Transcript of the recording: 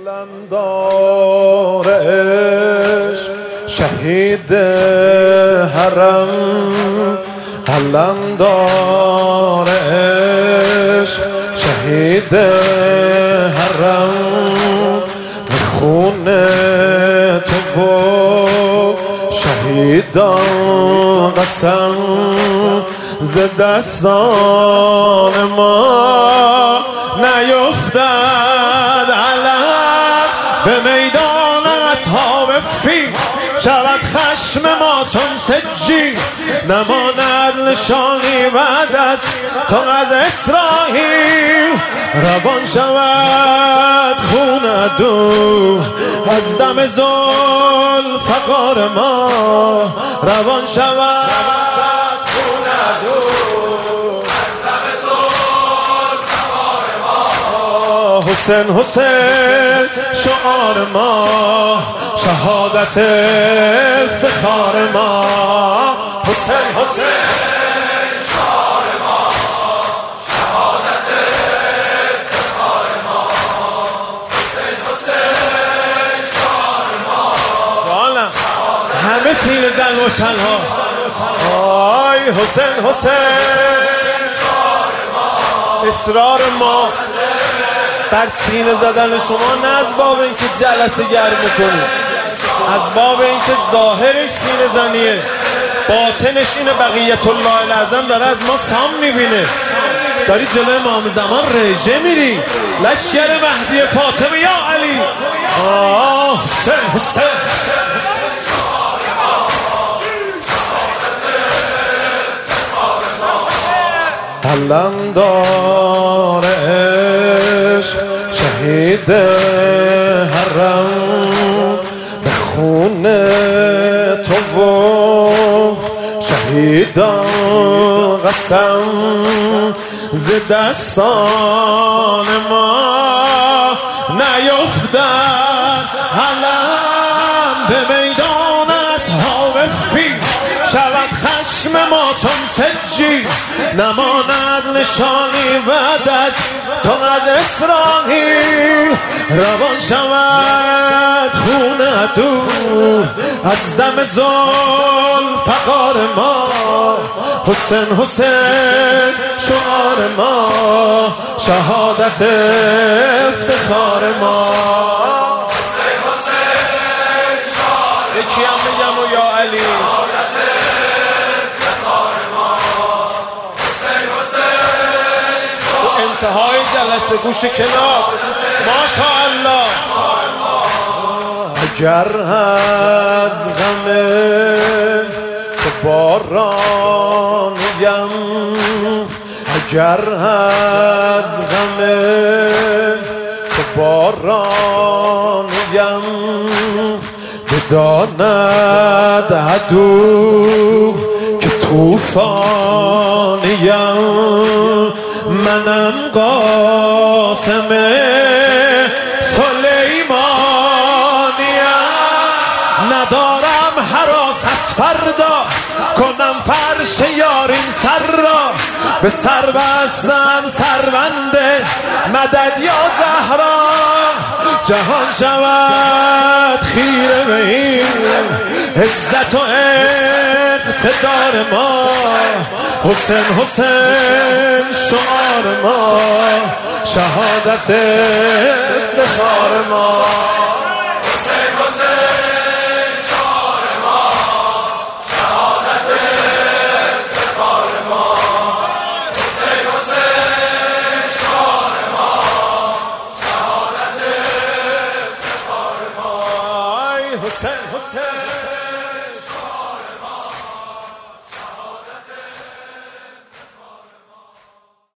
علمدار عشق شهید حرم، علمدار عشق شهید حرم، خون تو و شهیدان قسم ز دستان ما نیفتد علم به میدان اصحاب فیل، شود خشم ما چون سجی، نماند نشانی بعد از تو از اسرائیل، روان شود خون عدو از دم ذوالفقار ما، روان شود خون عدو از دم ذوالفقار ما، حسین حسین شعار ما، شهادت افتخار ما، حسین حسین شعار ما، شهادت افتخار ما، حسین حسین شعار ما، همه سینه زن روشن ها، آی حسین حسین شعار ما، اصرار ما بر سینه زدن شما نه از باب اینکه جلسه گرم میکنید، از باب اینکه ظاهرش سینه زنیه، باطنش اینه بقیت الله الاعظم داره از ما سام میبینه. داری جلوی امام زمان رژه میری، لشکر مهدی فاطمه یا علی، حسین حسین علمدار عشق شهید حرم، به خون تو و شهیدان قسم ز دستان ما نیفتد علم به میدان اصحاب فیل، شود خشم ما چون سجی، نماند نشانی بعد از تو از اسرائیل، روان شود خون عدو از دم ذوالفقار ما، حسین حسین شعار ما، شهادت افتخار ما، حسین حسین شعار ما، یکی هم بگم و یا علی، شهادت افتخار ما، حسین حسین شعار، انتهای جلسه گوش کنار، ماشاءالله. اگر از غم تو بارانیم، اگر از غم تو بارانیم، بداند عدو که طوفانیم، منم قاسم سلیمانیم، ندارم هراس از فردا، کنم فرش یارین سر را، به سر بستم سروند مدد یا زهرا، جهان شود خیره به این عزت و اقتدار ما، حسین حسین شعار ما، شهادت افتخار ما.